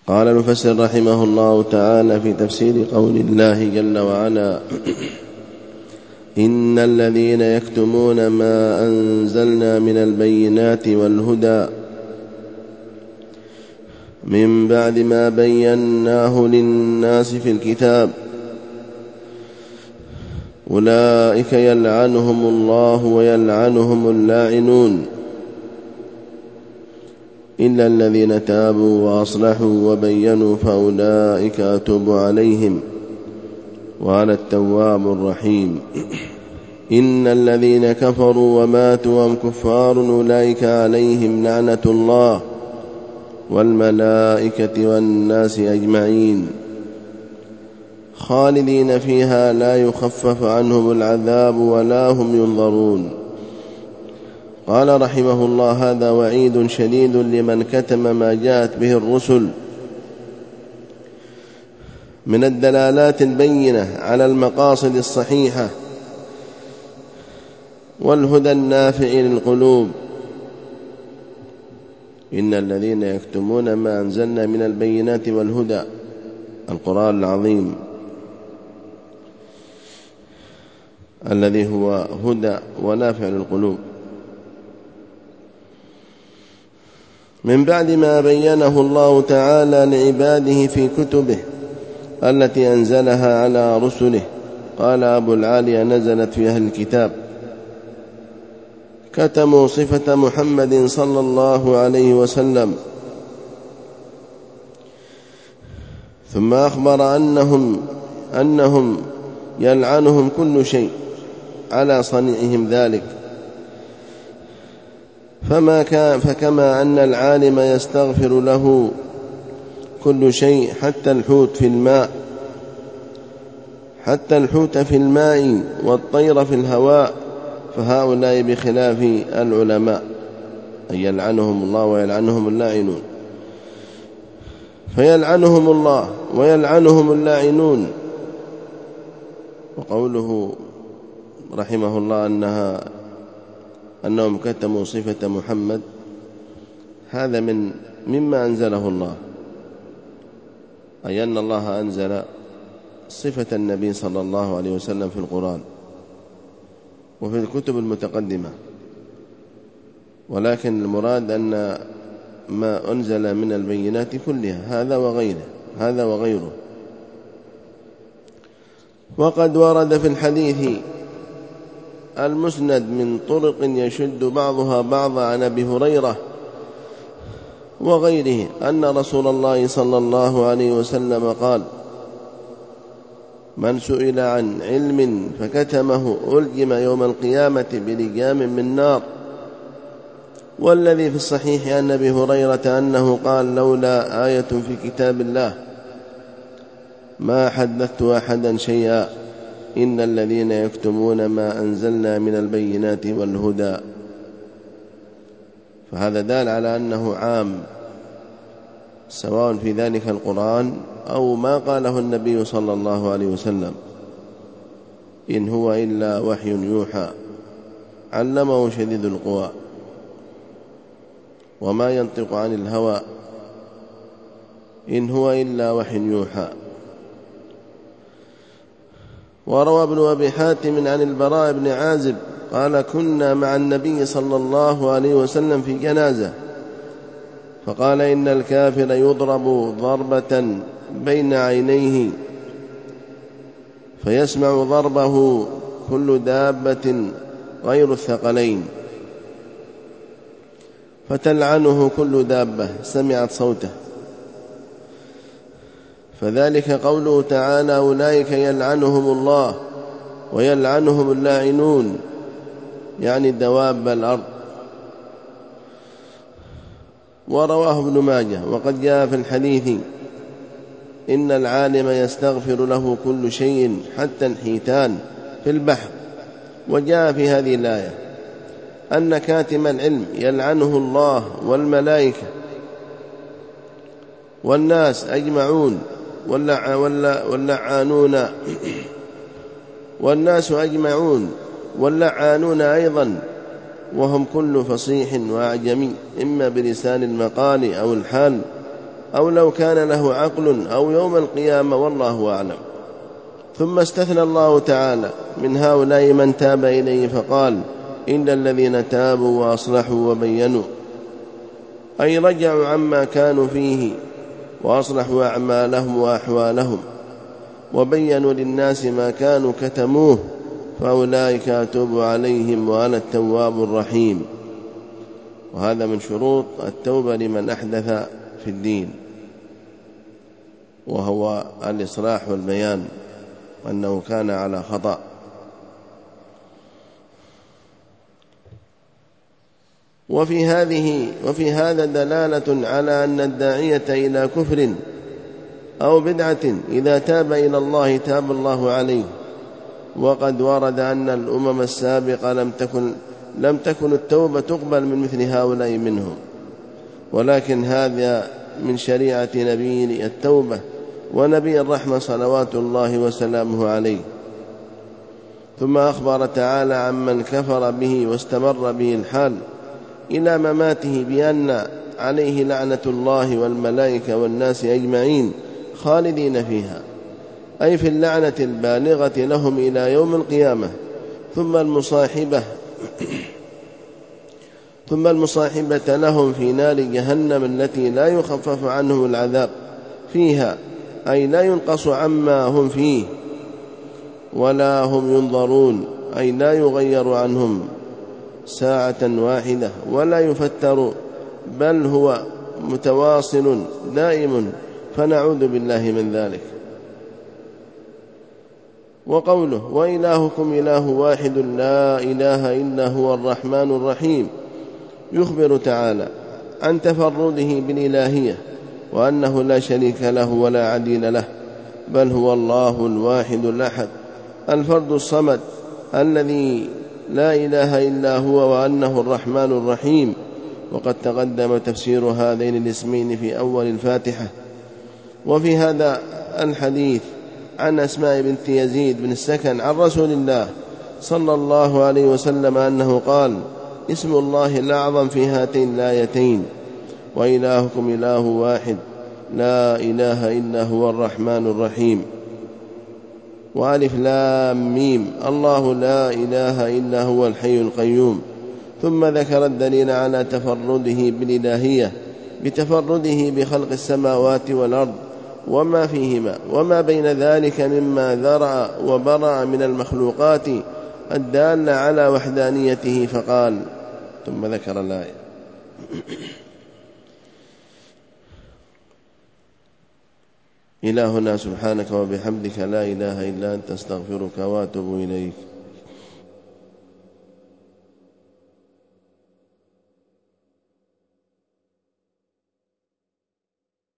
قال المفسر رحمه الله تعالى في تفسير قول الله جل وعلا: إن الذين يكتمون ما أنزلنا من البينات والهدى من بعد ما بيناه للناس في الكتاب أولئك يلعنهم الله ويلعنهم اللاعنون إلا الذين تابوا وأصلحوا وبينوا فأولئك أتوب عليهم وأنا التواب الرحيم. إن الذين كفروا وماتوا وهم كفار أولئك عليهم لعنة الله والملائكة والناس أجمعين خالدين فيها لا يخفف عنهم العذاب ولا هم ينظرون. قال رحمه الله: هذا وعيد شديد لمن كتم ما جاءت به الرسل من الدلالات البينة على المقاصد الصحيحة والهدى النافع للقلوب. إن الذين يكتمون ما أنزلنا من البينات والهدى، القرآن العظيم الذي هو هدى ونافع للقلوب، من بعد ما بينه الله تعالى لعباده في كتبه التي أنزلها على رسله. قال أبو العالية: نزلت في أهل الكتاب، كتموا صفة محمد صلى الله عليه وسلم، ثم أخبر أنهم يلعنهم كل شيء على صنيعهم ذلك. فكما أن العالم يستغفر له كل شيء حتى الحوت في الماء والطير في الهواء، فهؤلاء بخلاف العلماء أي يلعنهم الله ويلعنهم اللاعنون، فيلعنهم الله ويلعنهم اللاعنون. وقوله رحمه الله أنهم كتموا صفة محمد، هذا مما أنزله الله، أي أن الله أنزل صفة النبي صلى الله عليه وسلم في القرآن وفي الكتب المتقدمة، ولكن المراد أن ما أنزل من البينات كلها هذا وغيره. وقد ورد في الحديث المسند من طرق يشد بعضها بعضا عن أبي هريرة وغيره أن رسول الله صلى الله عليه وسلم قال: من سئل عن علم فكتمه ألجم يوم القيامة بلجام من نار. والذي في الصحيح عن أبي هريرة أنه قال: لولا آية في كتاب الله ما حدثت أحدا شيئا، إن الذين يكتمون ما أنزلنا من البينات والهدى. فهذا دال على أنه عام، سواء في ذلك القرآن أو ما قاله النبي صلى الله عليه وسلم، إن هو إلا وحي يوحى علمه شديد القوى وما ينطق عن الهوى إن هو إلا وحي يوحى. وروى ابن أبي حاتم عن البراء بن عازب قال: كنا مع النبي صلى الله عليه وسلم في جنازة، فقال: إن الكافر يضرب ضربة بين عينيه فيسمع ضربه كل دابة غير الثقلين، فتلعنه كل دابة سمعت صوته. فذلك قوله تعالى: أولئك يلعنهم الله ويلعنهم اللاعنون، يعني دواب الأرض. ورواه ابن ماجه. وقد جاء في الحديث: إن العالم يستغفر له كل شيء حتى الحيتان في البحر. وجاء في هذه الآية أن كاتم العلم يلعنه الله والملائكة والناس أجمعون والناس أجمعون واللعانون أيضا، وهم كل فصيح وأعجمي، إما بلسان المقال أو الحال أو لو كان له عقل أو يوم القيامة، والله أعلم. ثم استثنى الله تعالى من هؤلاء من تاب إليه فقال: إلا الذين تابوا وأصلحوا وبينوا، أي رجعوا عما كانوا فيه وأصلحوا أعمالهم وأحوالهم وبينوا للناس ما كانوا كتموه، فأولئك أتوب عليهم وأنا التواب الرحيم. وهذا من شروط التوبة لمن أحدث في الدين، وهو الإصلاح والبيان وأنه كان على خطأ. وفي هذا دلالة على أن الداعية إلى كفر أو بدعة إذا تاب إلى الله تاب الله عليه. وقد ورد أن الأمم السابقة لم تكن التوبة تقبل من مثل هؤلاء منهم، ولكن هذا من شريعة نبي التوبة ونبي الرحمة صلوات الله وسلامه عليه. ثم أخبر تعالى عمن كفر به واستمر به الحال إلى مماته بأن عليه لعنة الله والملائكة والناس أجمعين خالدين فيها، أي في اللعنة البالغة لهم إلى يوم القيامة. ثم المصاحبة لهم في نار جهنم التي لا يخفف عنهم العذاب فيها، أي لا ينقص عما هم فيه ولا هم ينظرون، أي لا يغير عنهم ساعة واحدة ولا يفتر، بل هو متواصل دائم، فنعوذ بالله من ذلك. وقوله: وإلهكم إله واحد لا إله إلا هو الرحمن الرحيم، يخبر تعالى عن تفرده بالإلهية وأنه لا شريك له ولا عديل له، بل هو الله الواحد الأحد الفرد الصمد الذي لا إله إلا هو، وأنه الرحمن الرحيم. وقد تقدم تفسير هذين الاسمين في أول الفاتحة. وفي هذا الحديث عن أسماء بنت يزيد بن السكن عن رسول الله صلى الله عليه وسلم أنه قال: اسم الله الأعظم في هاتين الآيتين: وإلهكم إله واحد لا إله إلا هو الرحمن الرحيم. وألف لام ميم، الله لا إله إلا هو الحي القيوم. ثم ذكر الدليل على تفرده بالإلهية بتفرده بخلق السماوات والأرض وما فيهما وما بين ذلك مما ذرأ وبرأ من المخلوقات الدالة على وحدانيته، فقال: ثم ذكر الآية. إلهنا سبحانك وبحمدك لا إله إلا أنت، استغفرك واتوب إليك.